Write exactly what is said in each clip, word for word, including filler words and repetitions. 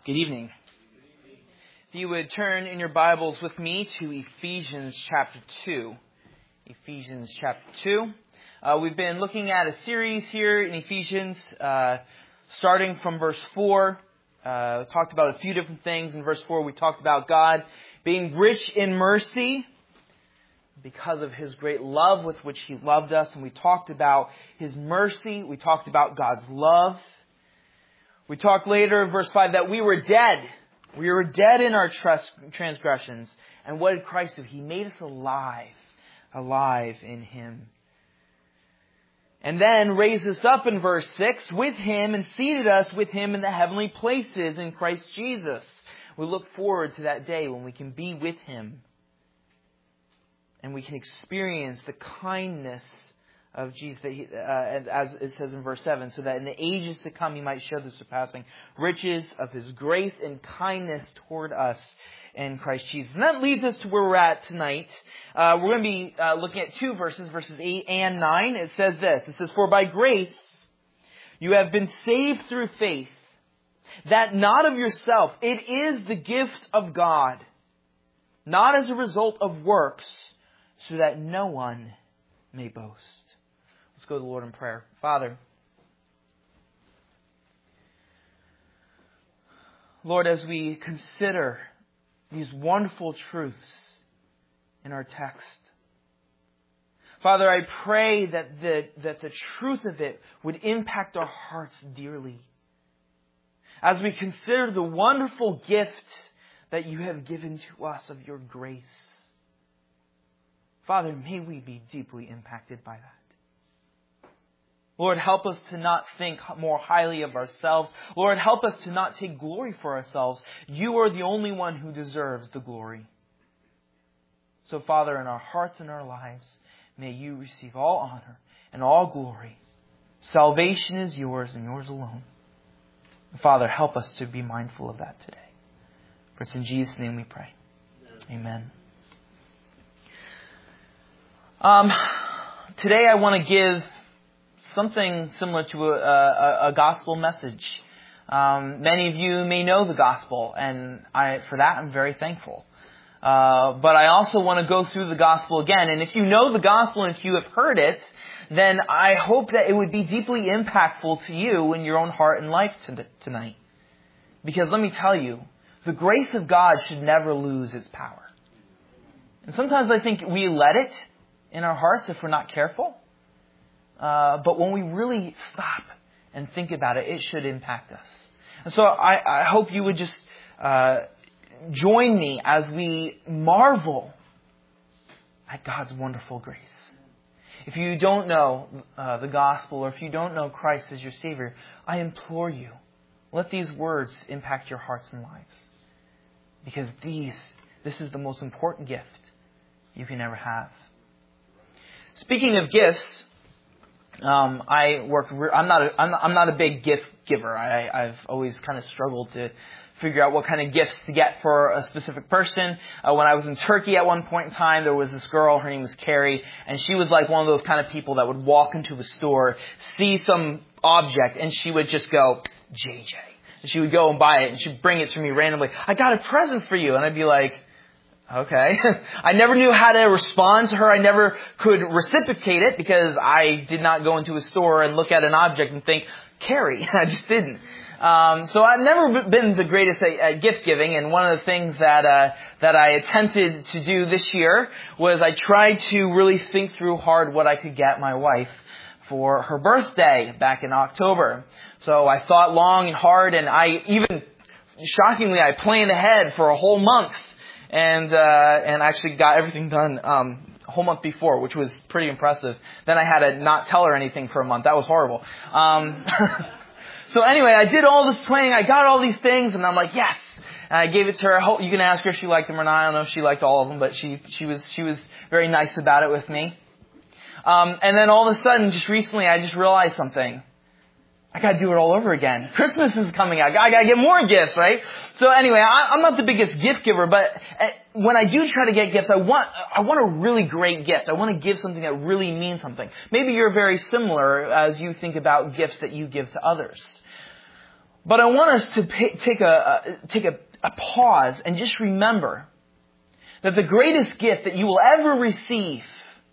Good evening. If you would turn in your Bibles with me to Ephesians chapter two. Ephesians chapter two. Uh, we've been looking at a series here in Ephesians, uh, starting from verse four. Uh, talked about a few different things. In verse four, we talked about God being rich in mercy because of His great love with which He loved us. And we talked about His mercy. We talked about God's love. We talked later in verse five that we were dead. We were dead in our transgressions. And what did Christ do? He made us alive. Alive in Him. And then raised us up in verse six with Him and seated us with Him in the heavenly places in Christ Jesus. We look forward to that day when we can be with Him. And we can experience the kindness of Jesus, that he, uh, as it says in verse seven, so that in the ages to come He might show the surpassing riches of His grace and kindness toward us in Christ Jesus. And that leads us to where we're at tonight. Uh, we're going to be uh, looking at two verses, verses eight and nine. It says this. It says, "For by grace you have been saved through faith, that not of yourself. It is the gift of God, not as a result of works, so that no one may boast." Let's go to the Lord in prayer. Father, Lord, as we consider these wonderful truths in our text, Father, I pray that the, that the truth of it would impact our hearts dearly. As we consider the wonderful gift that you have given to us of your grace, Father, may we be deeply impacted by that. Lord, help us to not think more highly of ourselves. Lord, help us to not take glory for ourselves. You are the only one who deserves the glory. So, Father, in our hearts and our lives, may you receive all honor and all glory. Salvation is yours and yours alone. Father, help us to be mindful of that today. For it's in Jesus' name we pray. Amen. Um, today I want to give something similar to a, a, a gospel message. Um, many of you may know the gospel, and I, for that I'm very thankful. Uh, but I also want to go through the gospel again. And if you know the gospel and if you have heard it, then I hope that it would be deeply impactful to you in your own heart and life to, tonight. Because let me tell you, the grace of God should never lose its power. And sometimes I think we let it in our hearts if we're not careful. Uh, but when we really stop and think about it, it should impact us. And so I, I hope you would just uh, join me as we marvel at God's wonderful grace. If you don't know uh, the gospel, or if you don't know Christ as your Savior, I implore you, let these words impact your hearts and lives. Because these, this is the most important gift you can ever have. Speaking of gifts, um, I work. I'm not. A, I'm, not I'm not a big gift giver. I, I've always kind of struggled to figure out what kind of gifts to get for a specific person. Uh, when I was in Turkey at one point in time, there was this girl. Her name was Carrie, and she was like one of those kind of people that would walk into a store, see some object, and she would just go, "J J." And she would go and buy it, and she'd bring it to me randomly. "I got a present for you," and I'd be like, okay. I never knew how to respond to her. I never could reciprocate it because I did not go into a store and look at an object and think, Carrie. I just didn't. Um, so I've never been the greatest at, at gift giving. And one of the things that uh, that I attempted to do this year was I tried to really think through hard what I could get my wife for her birthday back in October. So I thought long and hard, and I even, shockingly, I planned ahead for a whole month. And uh, and actually got everything done um, a whole month before, which was pretty impressive. Then I had to not tell her anything for a month. That was horrible. Um, so anyway, I did all this planning. I got all these things, and I'm like, yes. And I gave it to her. I hope you can ask her if she liked them or not. I don't know if she liked all of them, but she she was she was very nice about it with me. Um, and then all of a sudden, just recently, I just realized something. I got to do it all over again. Christmas is coming out. I got to get more gifts, right? So anyway, I, I'm not the biggest gift giver, but when I do try to get gifts, I want I want a really great gift. I want to give something that really means something. Maybe you're very similar as you think about gifts that you give to others. But I want us to pay, take a, a take a, a pause and just remember that the greatest gift that you will ever receive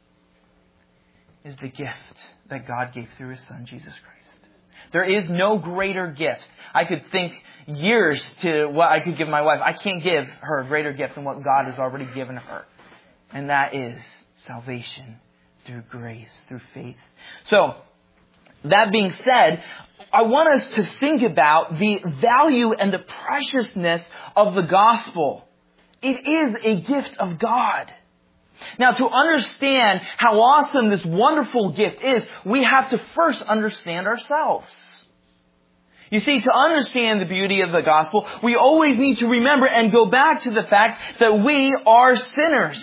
is the gift that God gave through His Son, Jesus Christ. There is no greater gift. I could think years to what I could give my wife. I can't give her a greater gift than what God has already given her. And that is salvation through grace, through faith. So, that being said, I want us to think about the value and the preciousness of the gospel. It is a gift of God. Now, to understand how awesome this wonderful gift is, we have to first understand ourselves. You see, to understand the beauty of the gospel, we always need to remember and go back to the fact that we are sinners.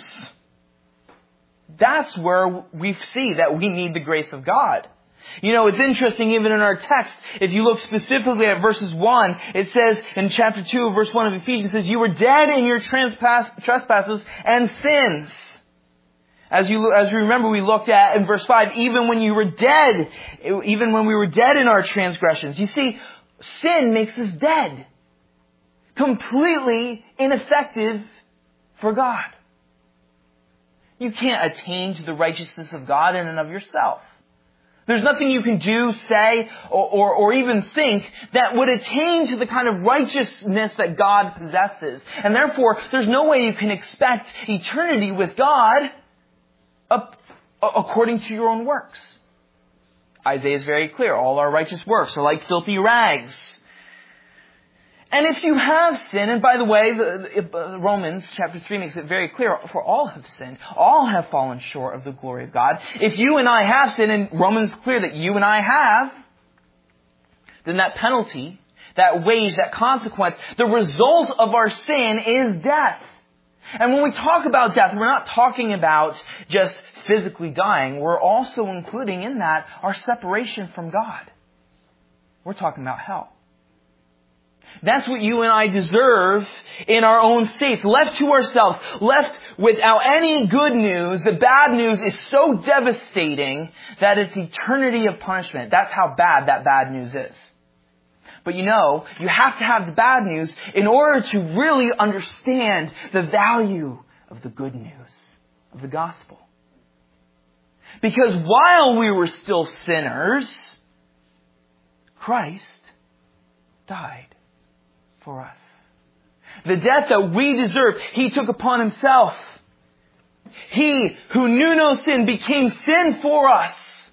That's where we see that we need the grace of God. You know, it's interesting even in our text, if you look specifically at verses one, it says in chapter two, verse one of Ephesians, it says, you were dead in your trespasses and sins. As you, as you remember, we looked at in verse five, even when you were dead, even when we were dead in our transgressions. You see, sin makes us dead. Completely ineffective for God. You can't attain to the righteousness of God in and of yourself. There's nothing you can do, say, or, or, or even think that would attain to the kind of righteousness that God possesses. And therefore, there's no way you can expect eternity with God up, according to your own works. Isaiah is very clear. All our righteous works are like filthy rags. And if you have sinned, and by the way, the, the, Romans chapter three makes it very clear, for all have sinned, all have fallen short of the glory of God. If you and I have sinned, and Romans is clear that you and I have, then that penalty, that wage, that consequence, the result of our sin is death. And when we talk about death, we're not talking about just physically dying. We're also including in that our separation from God. We're talking about hell. That's what you and I deserve in our own state. Left to ourselves, left without any good news, the bad news is so devastating that it's eternity of punishment. That's how bad that bad news is. But you know, you have to have the bad news in order to really understand the value of the good news of the gospel. Because while we were still sinners, Christ died for us. The death that we deserve, He took upon Himself. He who knew no sin became sin for us.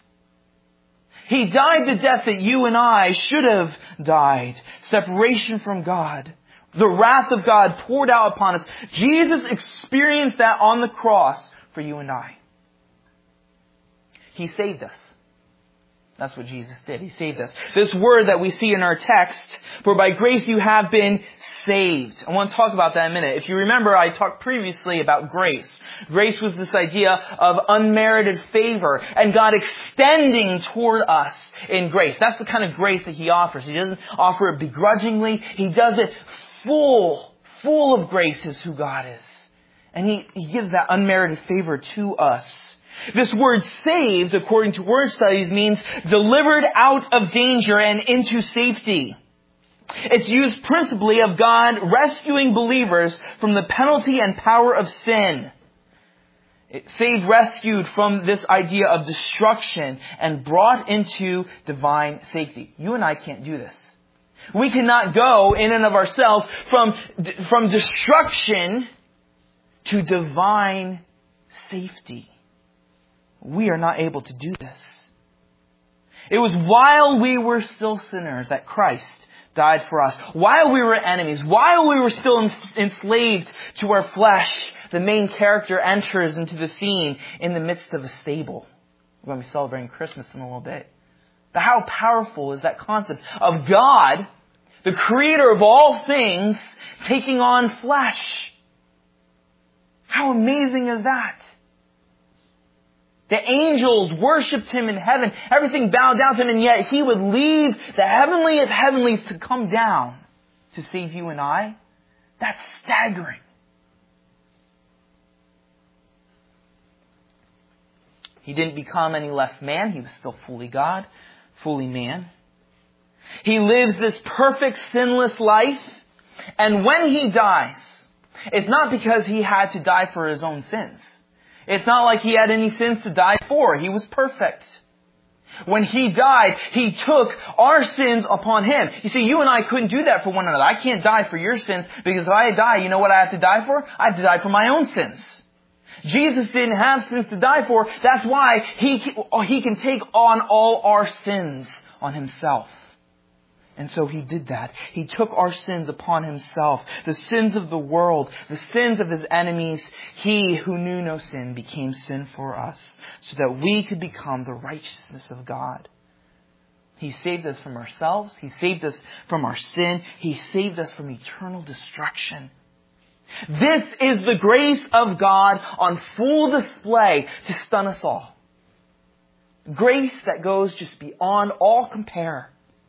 He died the death that you and I should have died. Separation from God. The wrath of God poured out upon us. Jesus experienced that on the cross for you and I. He saved us. That's what Jesus did. He saved us. This word that we see in our text, for by grace you have been saved. I want to talk about that in a minute. If you remember, I talked previously about grace. Grace was this idea of unmerited favor and God extending toward us in grace. That's the kind of grace that He offers. He doesn't offer it begrudgingly. He does it full, full of grace is who God is. And He, he gives that unmerited favor to us. This word saved, according to word studies, means delivered out of danger and into safety. It's used principally of God rescuing believers from the penalty and power of sin. It saved, rescued from this idea of destruction and brought into divine safety. You and I can't do this. We cannot go in and of ourselves from, from destruction to divine safety. We are not able to do this. It was while we were still sinners that Christ died for us. While we were enemies, while we were still enslaved to our flesh, the main character enters into the scene in the midst of a stable. We're going to be celebrating Christmas in a little bit. But how powerful is that concept of God, the creator of all things, taking on flesh? How amazing is that? The angels worshipped Him in heaven. Everything bowed down to Him, and yet He would leave the heavenly of heavenlies to come down to save you and I. That's staggering. He didn't become any less man. He was still fully God, fully man. He lives this perfect, sinless life. And when He dies, it's not because He had to die for His own sins. It's not like He had any sins to die for. He was perfect. When He died, He took our sins upon Him. You see, you and I couldn't do that for one another. I can't die for your sins because if I die, you know what I have to die for? I have to die for my own sins. Jesus didn't have sins to die for. That's why He, he can take on all our sins on Himself. And so He did that. He took our sins upon Himself. The sins of the world, the sins of His enemies. He who knew no sin became sin for us so that we could become the righteousness of God. He saved us from ourselves. He saved us from our sin. He saved us from eternal destruction. This is the grace of God on full display to stun us all. Grace that goes just beyond all compare.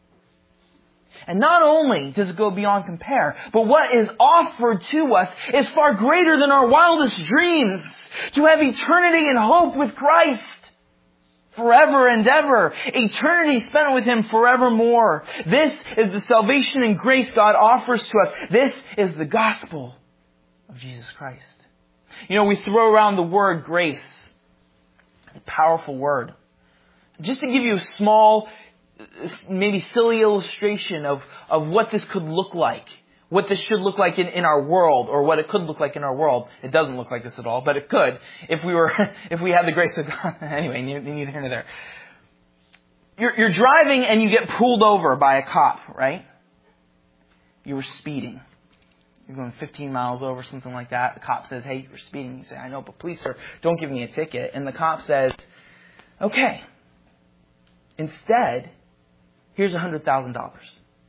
And not only does it go beyond compare, but what is offered to us is far greater than our wildest dreams. To have eternity and hope with Christ forever and ever. Eternity spent with Him forevermore. This is the salvation and grace God offers to us. This is the gospel of Jesus Christ. You know, we throw around the word grace. It's a powerful word. Just to give you a small, maybe silly illustration of, of what this could look like. What this should look like in, in our world, or what it could look like in our world. It doesn't look like this at all, but it could if we were, if we had the grace of God. Anyway, neither here nor there. You're, you're driving and you get pulled over by a cop, right? You were speeding. You're going fifteen miles over, something like that. The cop says, "Hey, you're speeding." You say, "I know, but please, sir, don't give me a ticket." And the cop says, "Okay. Instead, here's one hundred thousand dollars.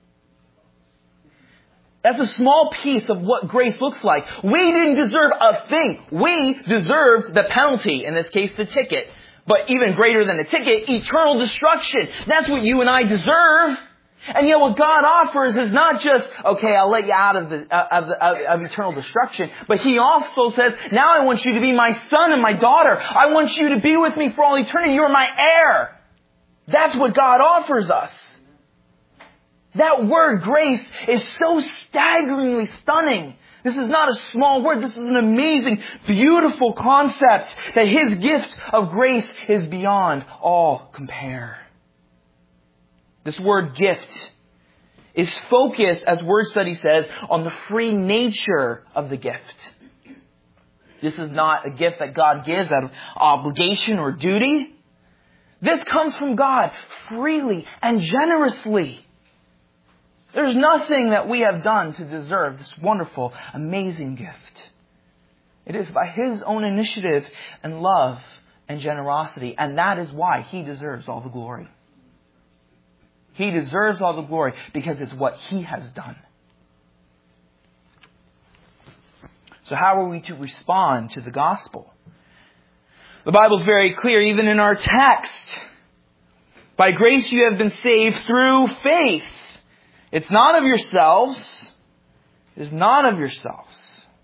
That's a small piece of what grace looks like. We didn't deserve a thing. We deserved the penalty, in this case, the ticket. But even greater than the ticket, eternal destruction. That's what you and I deserve. And yet what God offers is not just, okay, I'll let you out of the uh, of, the, of, of eternal destruction, but He also says, now I want you to be my son and my daughter. I want you to be with me for all eternity. You're my heir. That's what God offers us. That word grace is so staggeringly stunning. This is not a small word. This is an amazing, beautiful concept that His gift of grace is beyond all compare. This word gift is focused, as Word Study says, on the free nature of the gift. This is not a gift that God gives out of obligation or duty. This comes from God freely and generously. There's nothing that we have done to deserve this wonderful, amazing gift. It is by His own initiative and love and generosity, and that is why He deserves all the glory. He deserves all the glory because it's what He has done. So how are we to respond to the gospel? The Bible's very clear, even in our text. By grace you have been saved through faith. It's not of yourselves. It is not of yourselves.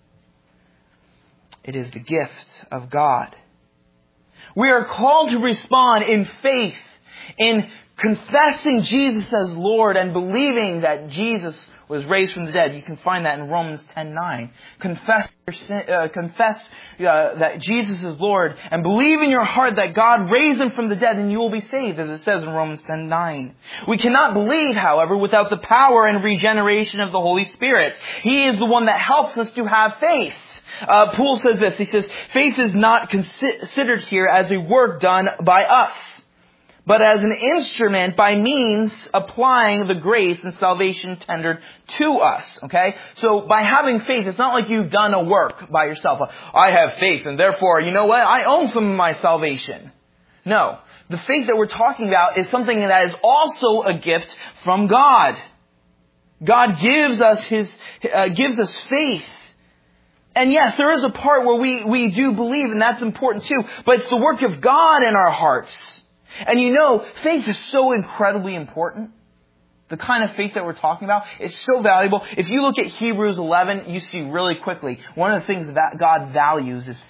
It is the gift of God. We are called to respond in faith, in confessing Jesus as Lord and believing that Jesus was raised from the dead. You can find that in Romans ten nine. Confess your sin, uh, confess uh, that Jesus is Lord and believe in your heart that God raised Him from the dead and you will be saved, as it says in Romans ten nine. We cannot believe, however, without the power and regeneration of the Holy Spirit. He is the one that helps us to have faith. Uh, Poole says this. He says, faith is not considered here as a work done by us, but as an instrument by means applying the grace and salvation tendered to us. Okay? So by having faith, it's not like you've done a work by yourself. I have faith and therefore, you know what? I own some of my salvation. No. The faith that we're talking about is something that is also a gift from God. God gives us His, uh, gives us faith. And yes, there is a part where we, we do believe, and that's important too, but it's the work of God in our hearts. And you know, faith is so incredibly important. The kind of faith that we're talking about is so valuable. If you look at Hebrews eleven, you see really quickly, one of the things that God values is faith.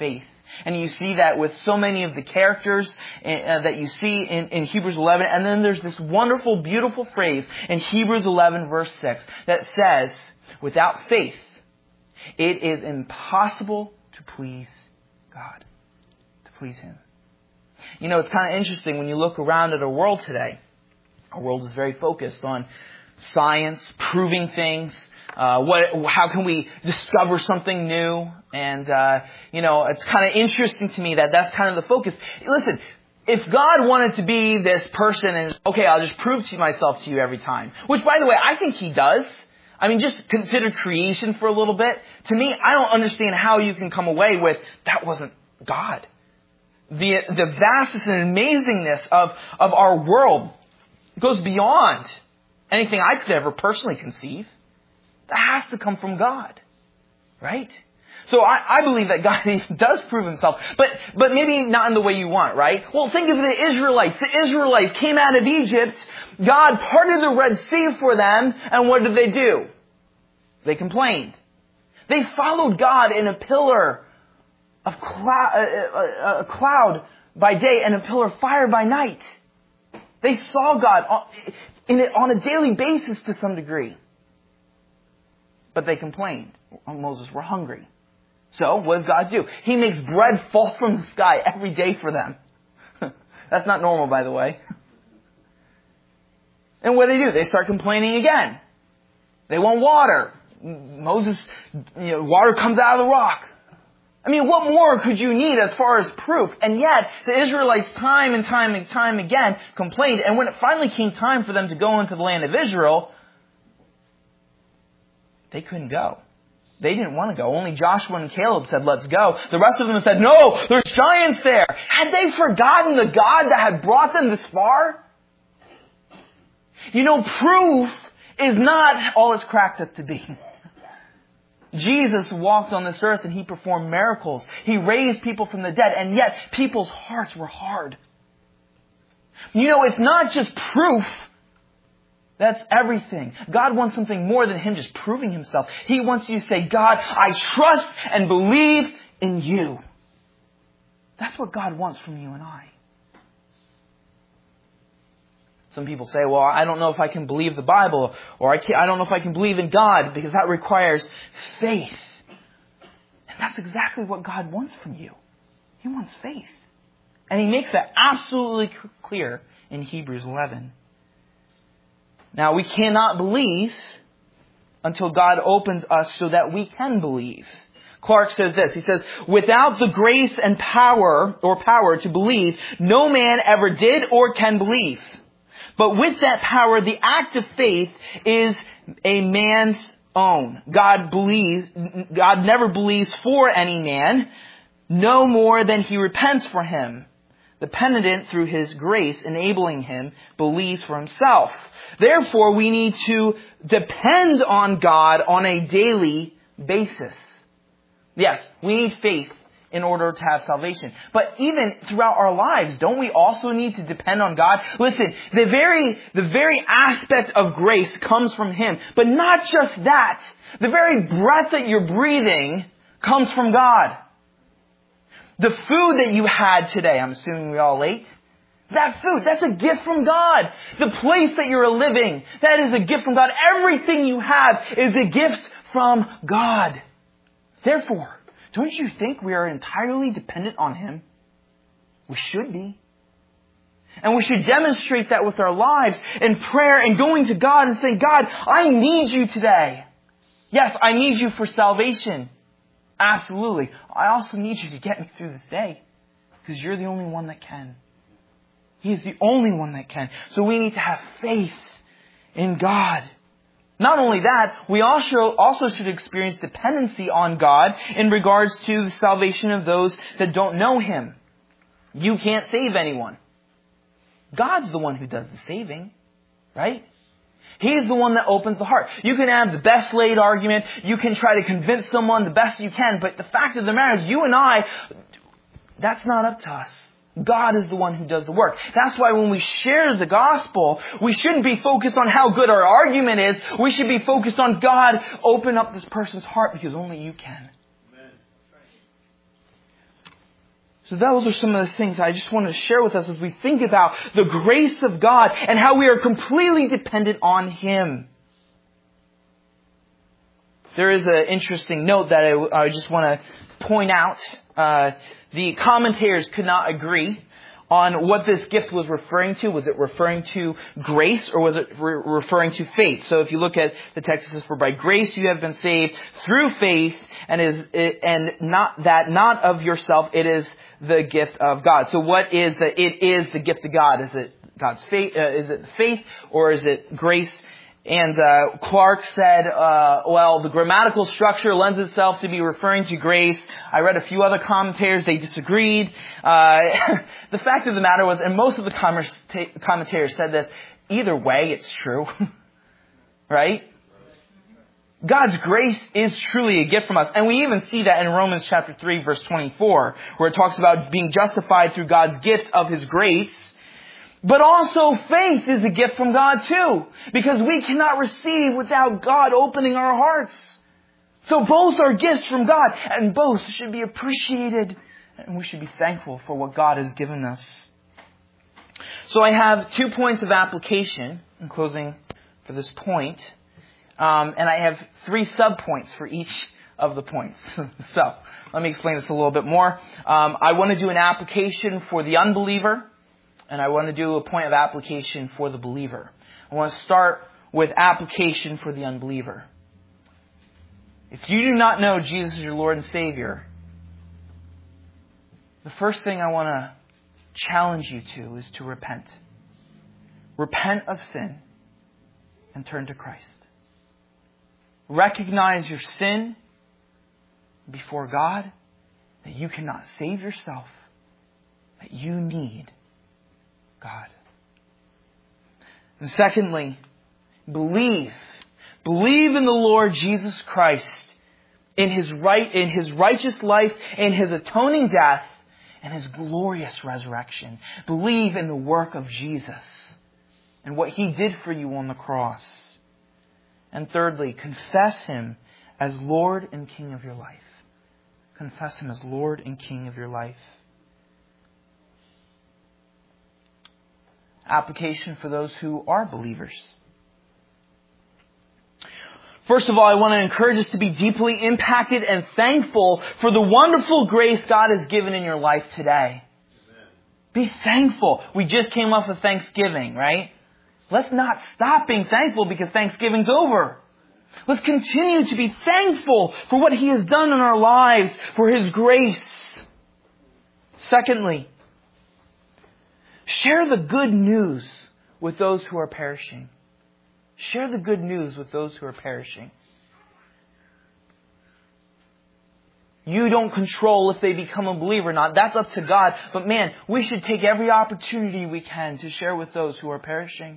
And you see that with so many of the characters uh, that you see in, in Hebrews eleven. And then there's this wonderful, beautiful phrase in Hebrews eleven verse six that says, without faith, it is impossible to please God, to please Him. You know, it's kind of interesting when you look around at our world today. Our world is very focused on science, proving things. Uh, what, how can we discover something new? And, uh, you know, it's kind of interesting to me that that's kind of the focus. Listen, if God wanted to be this person and, okay, I'll just prove to myself to you every time, which, by the way, I think He does. I mean, just consider creation for a little bit. To me, I don't understand how you can come away with, that wasn't God. The, the vastness and amazingness of, of our world goes beyond anything I could ever personally conceive. That has to come from God. Right? So I, I believe that God does prove Himself. But, but maybe not in the way you want, right? Well, think of the Israelites. The Israelites came out of Egypt. God parted the Red Sea for them. And what did they do? They complained. They followed God in a pillar of cloud, a, a cloud by day and a pillar of fire by night. They saw God in it on a daily basis to some degree. But they complained. Moses, we're hungry. So what does God do? He makes bread fall from the sky every day for them. That's not normal, by the way. And what do they do? They start complaining again. They want water. Moses, you know, water comes out of the rock. I mean, what more could you need as far as proof? And yet, the Israelites time and time and time again complained. And when it finally came time for them to go into the land of Israel, they couldn't go. They didn't want to go. Only Joshua and Caleb said, let's go. The rest of them said, no, there's giants there. Had they forgotten the God that had brought them this far? You know, proof is not all it's cracked up to be. Jesus walked on this earth and He performed miracles. He raised people from the dead, and yet people's hearts were hard. You know, it's not just proof. That's everything. God wants something more than Him just proving Himself. He wants you to say, God, I trust and believe in You. That's what God wants from you and I. Some people say, well, I don't know if I can believe the Bible, or I, can't, I don't know if I can believe in God, because that requires faith. And that's exactly what God wants from you. He wants faith. And He makes that absolutely clear in Hebrews eleven. Now, we cannot believe until God opens us so that we can believe. Clark says this. He says, without the grace and power, or power to believe, no man ever did or can believe. But with that power, the act of faith is a man's own. God believes, God never believes for any man, no more than He repents for him. The penitent, through His grace enabling him, believes for himself. Therefore, we need to depend on God on a daily basis. Yes, we need faith in order to have salvation. But even throughout our lives, don't we also need to depend on God? Listen, the very, the very aspect of grace comes from Him. But not just that. The very breath that you're breathing comes from God. The food that you had today, I'm assuming we all ate, that food, that's a gift from God. The place that you're living, that is a gift from God. Everything you have is a gift from God. Therefore, don't you think we are entirely dependent on Him? We should be. And we should demonstrate that with our lives in prayer and going to God and saying, God, I need You today. Yes, I need You for salvation. Absolutely. I also need You to get me through this day, because You're the only one that can. He is the only one that can. So we need to have faith in God. Not only that, we also, also should experience dependency on God in regards to the salvation of those that don't know Him. You can't save anyone. God's the one who does the saving, right? He's the one that opens the heart. You can have the best laid argument. You can try to convince someone the best you can. But the fact of the matter is, you and I, that's not up to us. God is the one who does the work. That's why when we share the gospel, we shouldn't be focused on how good our argument is. We should be focused on, God, open up this person's heart, because only You can. So those are some of the things I just want to share with us as we think about the grace of God and how we are completely dependent on Him. There is an interesting note that I, I just want to point out. Uh, the commentators could not agree on what this gift was referring to. Was it referring to grace or was it re- referring to faith? So if you look at the text, it says, "For by grace you have been saved through faith, and is and not that not of yourself, it is the gift of God." So what is the it is the gift of God? Is it God's faith? Uh, is it faith or is it grace? And uh, Clark said, uh, well, the grammatical structure lends itself to be referring to grace. I read a few other commentators. They disagreed. Uh, the fact of the matter was, and most of the commentators said this, either way, it's true. Right? God's grace is truly a gift from us. And we even see that in Romans chapter three, verse twenty-four, where it talks about being justified through God's gift of His grace. But also faith is a gift from God too, because we cannot receive without God opening our hearts. So both are gifts from God, and both should be appreciated, and we should be thankful for what God has given us. So I have two points of application in closing for this point, um, and I have three sub-points for each of the points. So let me explain this a little bit more. Um, I want to do an application for the unbeliever, and I want to do a point of application for the believer. I want to start with application for the unbeliever. If you do not know Jesus as your Lord and Savior, the first thing I want to challenge you to is to repent. Repent of sin and turn to Christ. Recognize your sin before God, that you cannot save yourself, that you need God. And secondly, believe. Believe in the Lord Jesus Christ, in His right, in His righteous life, in His atoning death, and His glorious resurrection. Believe in the work of Jesus and what He did for you on the cross. And thirdly, confess Him as Lord and King of your life. Confess Him as Lord and King of your life. Application for those who are believers. First of all, I want to encourage us to be deeply impacted and thankful for the wonderful grace God has given in your life today. Amen. Be thankful. We just came off of Thanksgiving, right? Let's not stop being thankful because Thanksgiving's over. Let's continue to be thankful for what He has done in our lives, for His grace. Secondly, share the good news with those who are perishing. Share the good news with those who are perishing. You don't control if they become a believer or not. That's up to God. But man, we should take every opportunity we can to share with those who are perishing.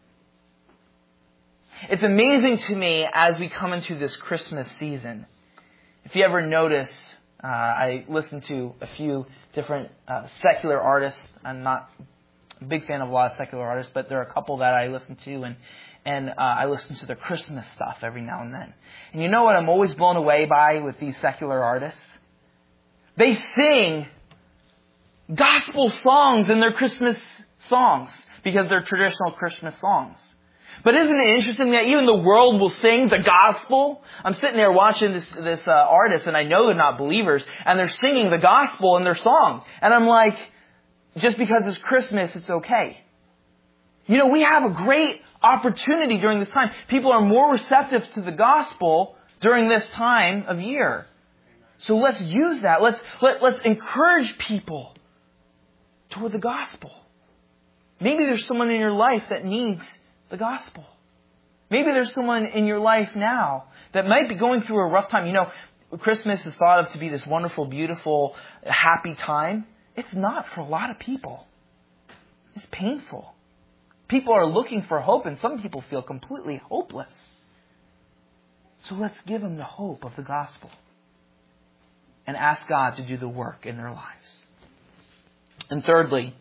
It's amazing to me as we come into this Christmas season. If you ever notice, uh, I listen to a few different uh, secular artists. I'm not a big fan of a lot of secular artists, but there are a couple that I listen to, and and uh, I listen to their Christmas stuff every now and then. And you know what I'm always blown away by with these secular artists? They sing gospel songs in their Christmas songs because they're traditional Christmas songs. But isn't it interesting that even the world will sing the gospel? I'm sitting there watching this this uh, artist, and I know they're not believers, and they're singing the gospel in their song. And I'm like, just because it's Christmas, it's okay. You know, we have a great opportunity during this time. People are more receptive to the gospel during this time of year. So let's use that. Let's let, let's encourage people toward the gospel. Maybe there's someone in your life that needs the gospel. Maybe there's someone in your life now that might be going through a rough time. You know, Christmas is thought of to be this wonderful, beautiful, happy time. It's not for a lot of people. It's painful. People are looking for hope, and some people feel completely hopeless. So let's give them the hope of the gospel and ask God to do the work in their lives. And thirdly,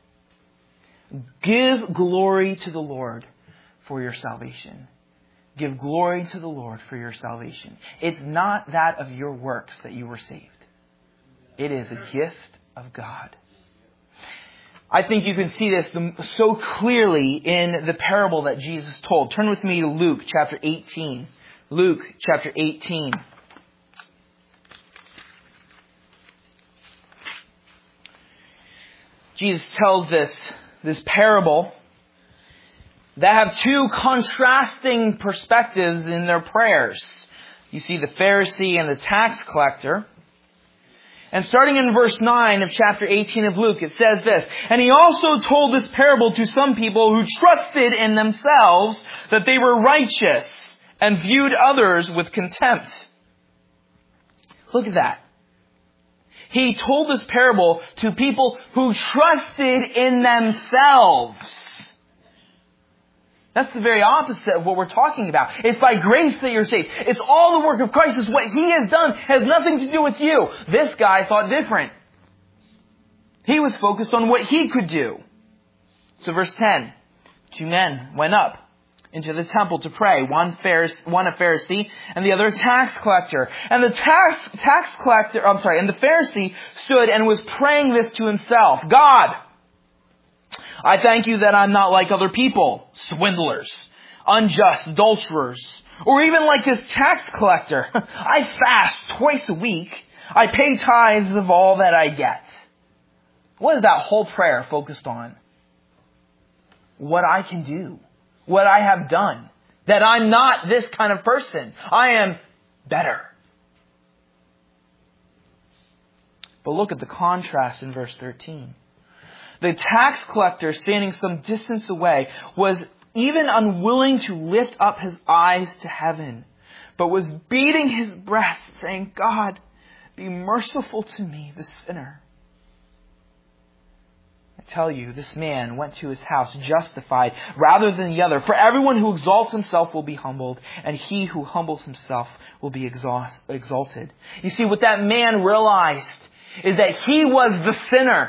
give glory to the Lord for your salvation. Give glory to the Lord for your salvation. It's not that of your works that you were saved. It is a gift of God. I think you can see this so clearly in the parable that Jesus told. Turn with me to Luke chapter eighteen. Luke chapter eighteen. Jesus tells this, this parable that have two contrasting perspectives in their prayers. You see the Pharisee and the tax collector. And starting in verse nine of chapter eighteen of Luke, it says this, "And he also told this parable to some people who trusted in themselves that they were righteous and viewed others with contempt." Look at that. He told this parable to people who trusted in themselves. That's the very opposite of what we're talking about. It's by grace that you're saved. It's all the work of Christ. It's what He has done. It has nothing to do with you. This guy thought different. He was focused on what he could do. So verse ten. Two men went up into the temple to pray. One, Pharisee, one a Pharisee and the other a tax collector. And the tax, tax collector, I'm sorry, and the Pharisee stood and was praying this to himself. "God, I thank you that I'm not like other people, swindlers, unjust, adulterers, or even like this tax collector. I fast twice a week. I pay tithes of all that I get." What is that whole prayer focused on? What I can do. What I have done. That I'm not this kind of person. I am better. But look at the contrast in verse thirteen. The tax collector, standing some distance away, was even unwilling to lift up his eyes to heaven, but was beating his breast, saying, "God, be merciful to me, the sinner." I tell you, this man went to his house justified rather than the other. For everyone who exalts himself will be humbled, and he who humbles himself will be exhaust, exalted. You see, what that man realized is that he was the sinner.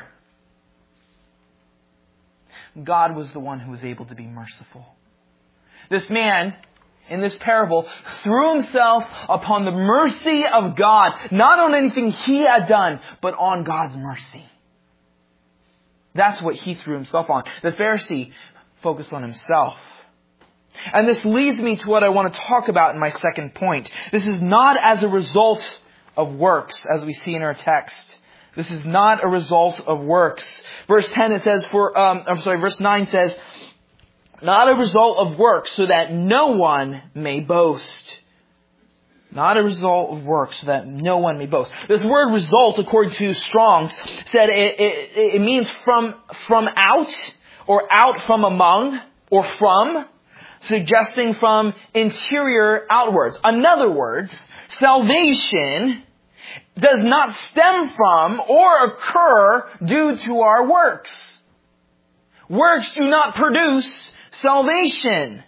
God was the one who was able to be merciful. This man, in this parable, threw himself upon the mercy of God, not on anything he had done, but on God's mercy. That's what he threw himself on. The Pharisee focused on himself. And this leads me to what I want to talk about in my second point. This is not as a result of works, as we see in our text. This is not a result of works. Verse ten, it says, for, um, I'm sorry, verse nine says, "Not a result of works, so that no one may boast." Not a result of works, so that no one may boast. This word "result," according to Strong's, said it, it, it means from, from out, or out from among, or from, suggesting from interior outwards. In other words, salvation does not stem from or occur due to our works. Works do not produce salvation.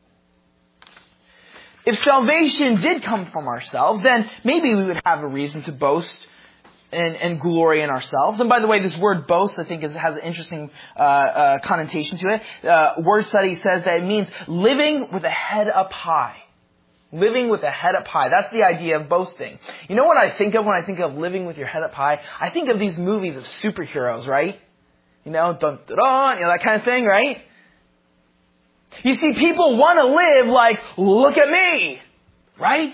If salvation did come from ourselves, then maybe we would have a reason to boast and, and glory in ourselves. And by the way, this word "boast," I think, is, has an interesting uh, uh, connotation to it. Uh, word study says that it means living with a head up high. Living with a head up high. That's the idea of boasting. You know what I think of when I think of living with your head up high? I think of these movies of superheroes, right? You know, dun, dun, dun, you know, that kind of thing, right? You see, people want to live like, "Look at me," right?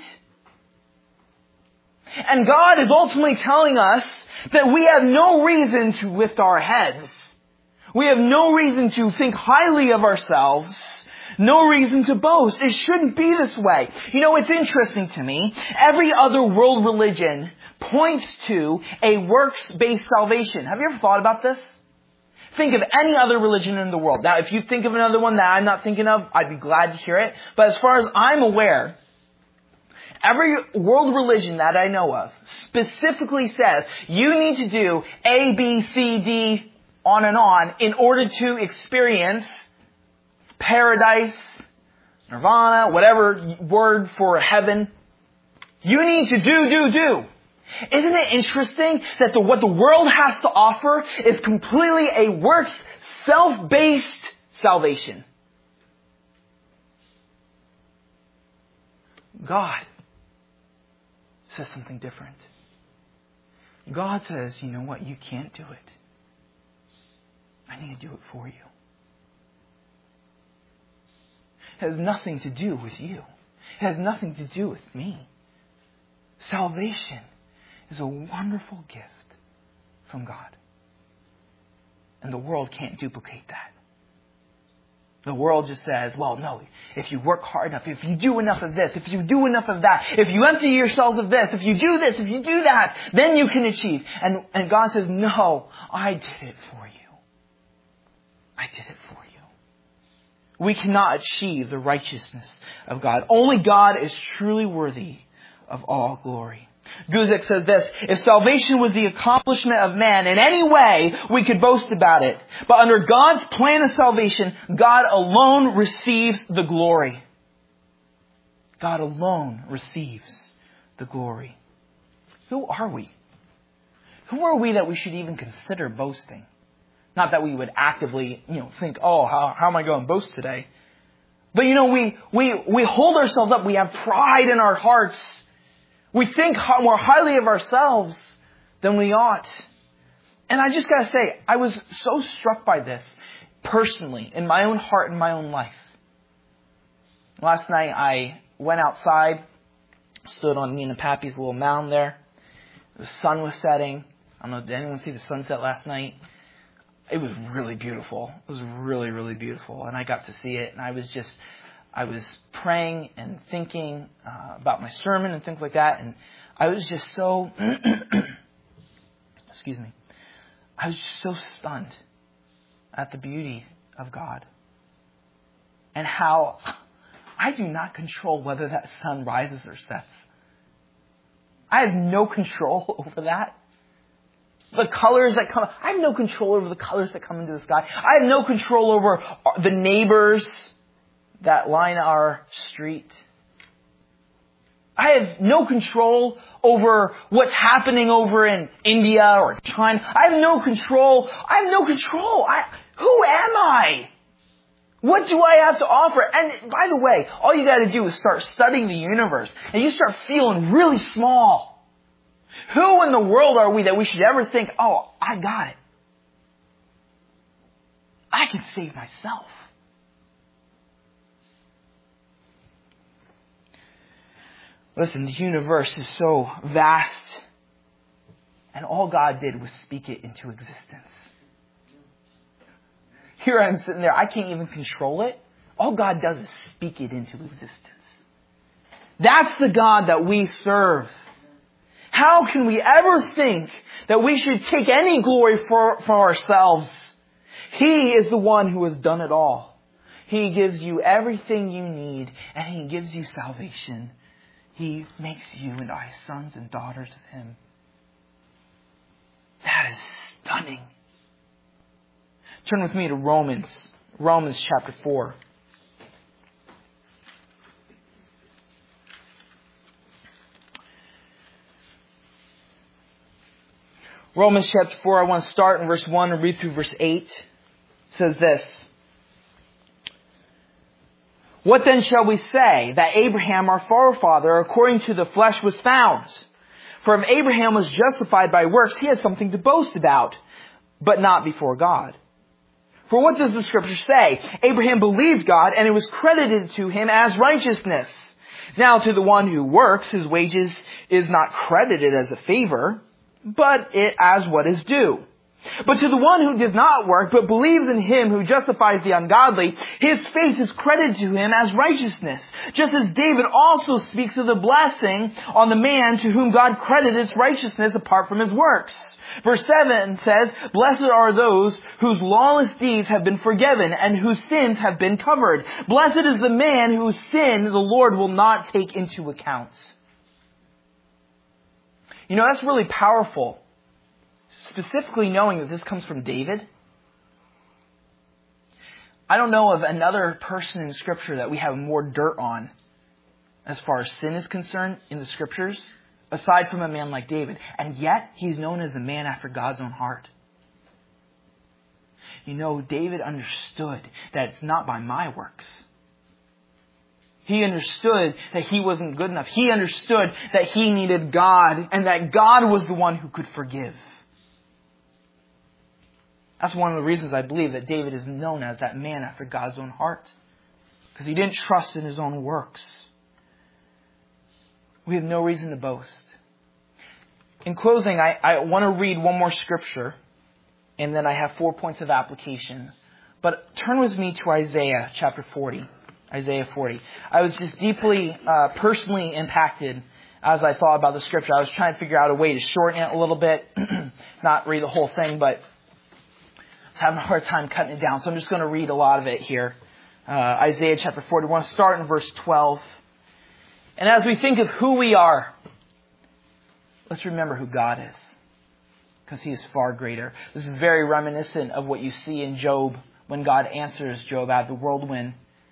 And God is ultimately telling us that we have no reason to lift our heads. We have no reason to think highly of ourselves. No reason to boast. It shouldn't be this way. You know, it's interesting to me. Every other world religion points to a works-based salvation. Have you ever thought about this? Think of any other religion in the world. Now, if you think of another one that I'm not thinking of, I'd be glad to hear it. But as far as I'm aware, every world religion that I know of specifically says you need to do A, B, C, D, on and on in order to experience paradise, nirvana, whatever word for heaven. You need to do, do, do. Isn't it interesting that the, what the world has to offer is completely a works, self-based salvation? God says something different. God says, you know what? You can't do it. I need to do it for you. It has nothing to do with you. It has nothing to do with me. Salvation is a wonderful gift from God. And the world can't duplicate that. The world just says, well, no, if you work hard enough, if you do enough of this, if you do enough of that, if you empty yourselves of this, if you do this, if you do that, then you can achieve. And, and God says, no, I did it for you. I did it for you. We cannot achieve the righteousness of God. Only God is truly worthy of all glory. Guzik says this, if salvation was the accomplishment of man in any way, we could boast about it. But under God's plan of salvation, God alone receives the glory. God alone receives the glory. Who are we? Who are we that we should even consider boasting? Not that we would actively, you know, think, oh, how, how am I going to boast today? But, you know, we, we, we hold ourselves up. We have pride in our hearts. We think more highly of ourselves than we ought. And I just got to say, I was so struck by this personally in my own heart and my own life. Last night I went outside, stood on Nina Pappy's little mound there. The sun was setting. I don't know, did anyone see the sunset last night? It was really beautiful. It was really, really beautiful. And I got to see it. And I was just, I was praying and thinking uh, about my sermon and things like that. And I was just so, excuse me, I was just so stunned at the beauty of God. And how I do not control whether that sun rises or sets. I have no control over that. The colors that come, I have no control over the colors that come into the sky. I have no control over the neighbors that line our street. I have no control over what's happening over in India or China. I have no control. I have no control. I, who am I? What do I have to offer? And by the way, all you got to do is start studying the universe, and you start feeling really small. Who in the world are we that we should ever think, oh, I got it. I can save myself. Listen, the universe is so vast, and all God did was speak it into existence. Here I'm sitting there, I can't even control it. All God does is speak it into existence. That's the God that we serve. How can we ever think that we should take any glory for, for ourselves? He is the one who has done it all. He gives you everything you need, and He gives you salvation. He makes you and I sons and daughters of Him. That is stunning. Turn with me to Romans, Romans chapter four. Romans chapter four, I want to start in verse one and read through verse eight. It says this. What then shall we say? That Abraham our forefather according to the flesh was found. For if Abraham was justified by works, he has something to boast about, but not before God. For what does the Scripture say? Abraham believed God, and it was credited to him as righteousness. Now to the one who works, his wages is not credited as a favor, but it as what is due. But to the one who does not work, but believes in Him who justifies the ungodly, his faith is credited to him as righteousness. Just as David also speaks of the blessing on the man to whom God credits righteousness apart from his works. Verse seven says, Blessed are those whose lawless deeds have been forgiven and whose sins have been covered. Blessed is the man whose sin the Lord will not take into account. You know, that's really powerful. Specifically knowing that this comes from David. I don't know of another person in Scripture that we have more dirt on as far as sin is concerned in the Scriptures, aside from a man like David. And yet, he's known as the man after God's own heart. You know, David understood that it's not by my works. He understood that he wasn't good enough. He understood that he needed God and that God was the one who could forgive. That's one of the reasons I believe that David is known as that man after God's own heart. Because he didn't trust in his own works. We have no reason to boast. In closing, I, I want to read one more scripture. And then I have four points of application. But turn with me to Isaiah chapter forty. Isaiah forty. I was just deeply, uh, personally impacted as I thought about the scripture. I was trying to figure out a way to shorten it a little bit. Not read the whole thing, but I was having a hard time cutting it down. So I'm just going to read a lot of it here. Uh, Isaiah chapter forty. I want to start in verse twelve. And as we think of who we are, let's remember who God is. Because He is far greater. This is very reminiscent of what you see in Job when God answers Job out of the whirlwind.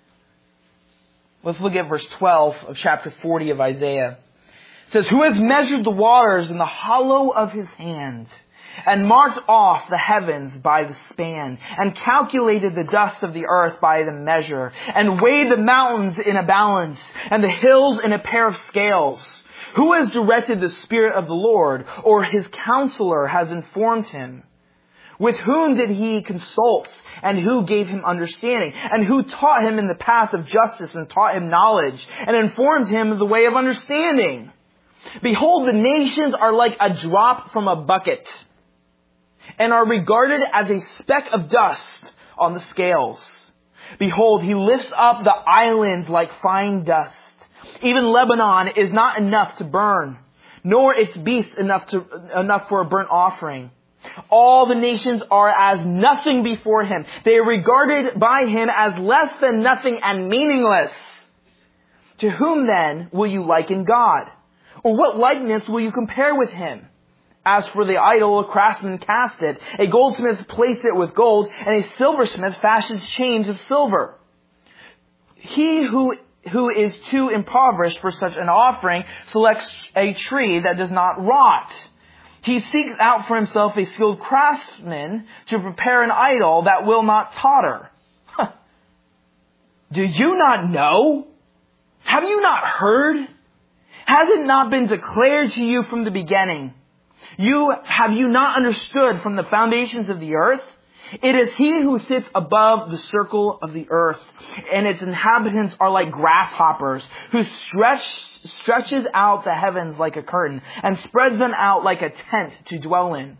Let's look at verse twelve of chapter forty of Isaiah. It says, "Who has measured the waters in the hollow of His hand, and marked off the heavens by the span, and calculated the dust of the earth by the measure, and weighed the mountains in a balance, and the hills in a pair of scales? Who has directed the Spirit of the Lord, or His counselor has informed Him? With whom did He consult, and who gave Him understanding? And who taught Him in the path of justice, and taught Him knowledge, and informed Him of the way of understanding? Behold, the nations are like a drop from a bucket, and are regarded as a speck of dust on the scales. Behold, He lifts up the islands like fine dust. Even Lebanon is not enough to burn, nor its beasts enough to enough for a burnt offering. All the nations are as nothing before Him. They are regarded by Him as less than nothing and meaningless. To whom then will you liken God? Or what likeness will you compare with Him? As for the idol, a craftsman cast it, a goldsmith placed it with gold, and a silversmith fashions chains of silver. He who who is too impoverished for such an offering selects a tree that does not rot. He seeks out for himself a skilled craftsman to prepare an idol that will not totter. Huh. Do you not know? Have you not heard? Has it not been declared to you from the beginning? You have you not understood from the foundations of the earth? It is He who sits above the circle of the earth, and its inhabitants are like grasshoppers, who stretch, stretches out the heavens like a curtain, and spreads them out like a tent to dwell in.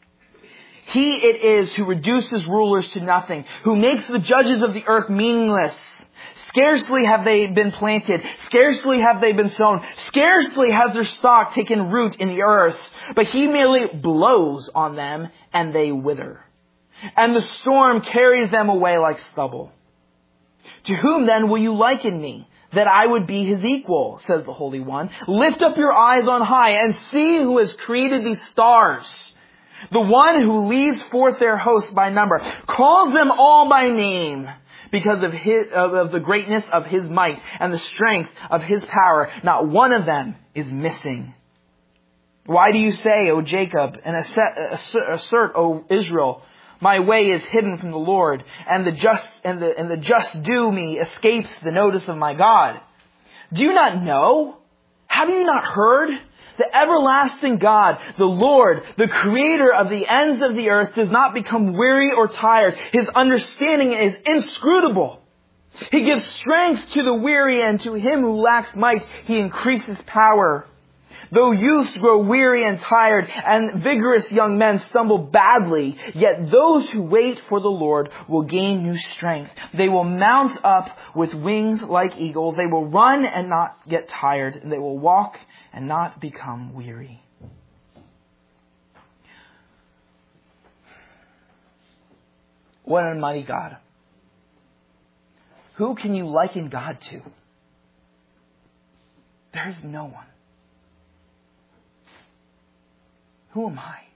He it is who reduces rulers to nothing, who makes the judges of the earth meaningless. Scarcely have they been planted, scarcely have they been sown, scarcely has their stock taken root in the earth, but He merely blows on them, and they wither. And the storm carries them away like stubble. To whom then will you liken me, that I would be His equal, says the Holy One? Lift up your eyes on high and see who has created these stars. The one who leads forth their hosts by number, calls them all by name, because of his, of the greatness of His might and the strength of His power. Not one of them is missing. Why do you say, O Jacob, and assert, O Israel, my way is hidden from the Lord, and the just and the and the just due me escapes the notice of my God? Do you not know? Have you not heard? The everlasting God, the Lord, the creator of the ends of the earth, does not become weary or tired. His understanding is inscrutable. He gives strength to the weary, and to him who lacks might, He increases power. Though youths grow weary and tired, and vigorous young men stumble badly, yet those who wait for the Lord will gain new strength. They will mount up with wings like eagles. They will run and not get tired. They will walk and not become weary. What an mighty God. Who can you liken God to? There is no one. Who am I?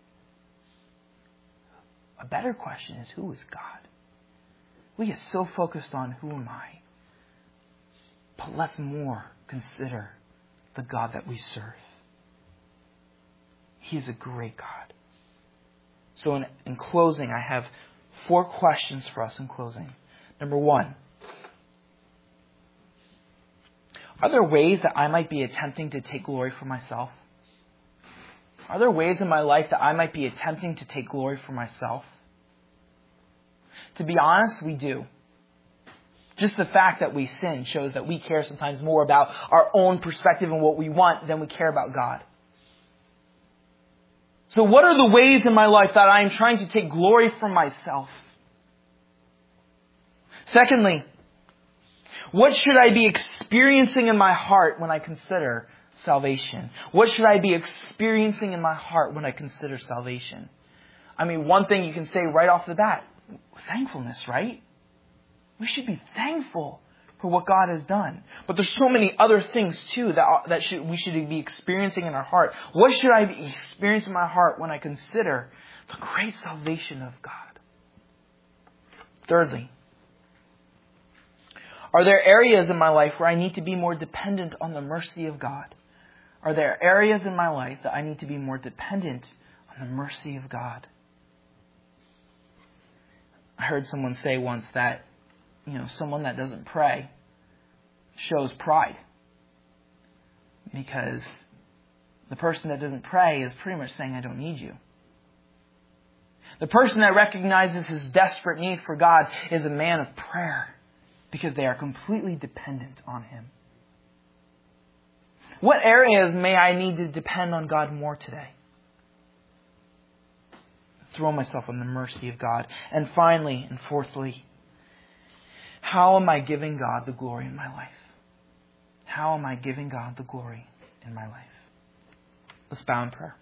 A better question is, who is God? We get so focused on who am I. But let's more consider the God that we serve. He is a great God. So in, in closing, I have four questions for us in closing. Number one, Are there ways that I might be attempting to take glory for myself? Are there ways in my life that I might be attempting to take glory for myself? To be honest, we do. Just the fact that we sin shows that we care sometimes more about our own perspective and what we want than we care about God. So what are the ways in my life that I am trying to take glory for myself? Secondly, what should I be experiencing in my heart when I consider salvation? What should I be experiencing in my heart when I consider salvation? I mean, one thing you can say right off the bat, thankfulness, right? We should be thankful for what God has done. But there's so many other things too that that should, we should be experiencing in our heart. What should I be experiencing in my heart when I consider the great salvation of God? Thirdly, are there areas in my life where I need to be more dependent on the mercy of God? Are there areas in my life that I need to be more dependent on the mercy of God? I heard someone say once that, you know, someone that doesn't pray shows pride. Because the person that doesn't pray is pretty much saying, I don't need you. The person that recognizes his desperate need for God is a man of prayer, because they are completely dependent on Him. What areas may I need to depend on God more today? Throw myself on the mercy of God. And finally, and fourthly, how am I giving God the glory in my life? How am I giving God the glory in my life? Let's bow in prayer.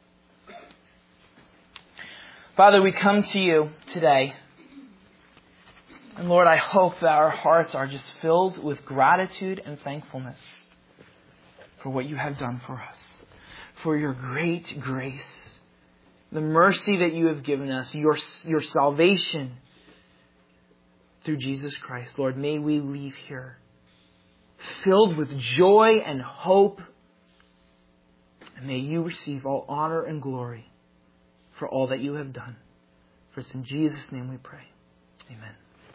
Father, we come to you today. And Lord, I hope that our hearts are just filled with gratitude and thankfulness for what you have done for us, for your great grace, the mercy that you have given us, your, your salvation through Jesus Christ. Lord, may we leave here filled with joy and hope, and may you receive all honor and glory for all that you have done. For it's in Jesus' name we pray. Amen.